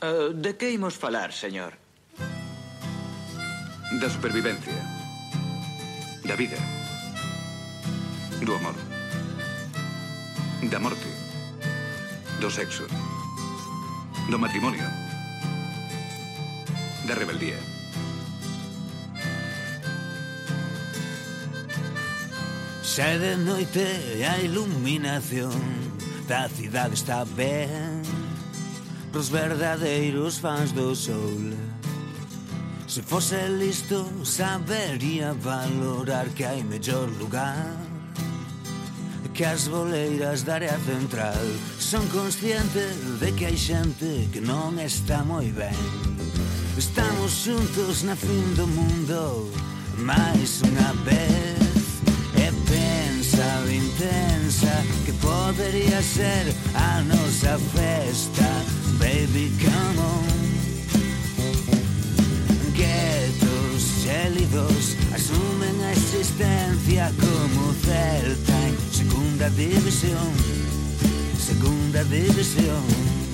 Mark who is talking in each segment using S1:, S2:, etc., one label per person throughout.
S1: De que imos falar, señor?
S2: Da supervivencia. Da vida. Do amor. Da morte. Do sexo. Do matrimonio. Da rebeldía.
S3: Xa de noite a iluminación da cidade está ben pros verdadeiros fans do sol. Se fose listo sabería valorar que hai mellor lugar que as boleiras da área central. Son consciente de que hai xente que non está moi ben. Estamos xuntos na fin do mundo máis unha vez. E pensa o intensa que podería ser a nosa festa. Baby, come on. Guetos gélidos asumen a existencia como Celta en segunda división. Segunda división.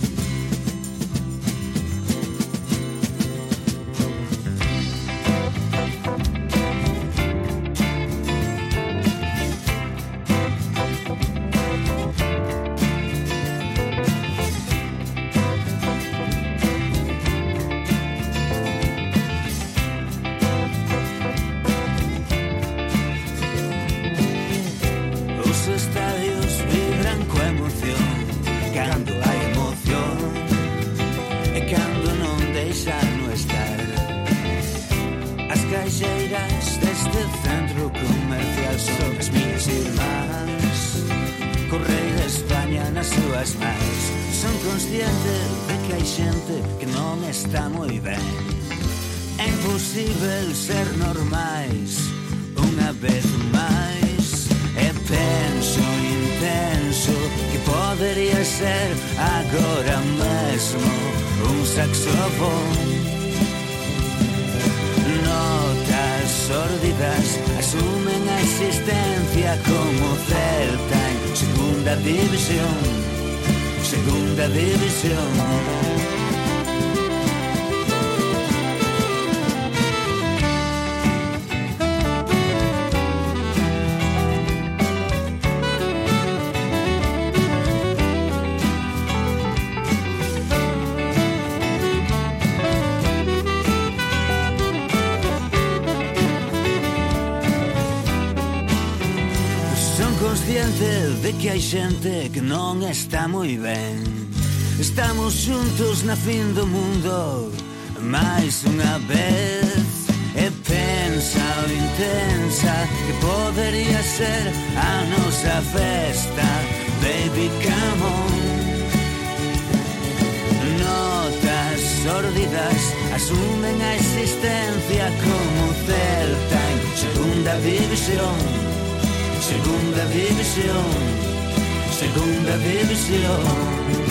S3: Segunda división. De que hai xente que non está moi ben. Estamos xuntos na fin do mundo máis unha vez. E pensa o intensa que podería ser a nosa festa. Baby, come on. Notas sórdidas asumen a existencia como Celta en segunda división. Segunda división, segunda división.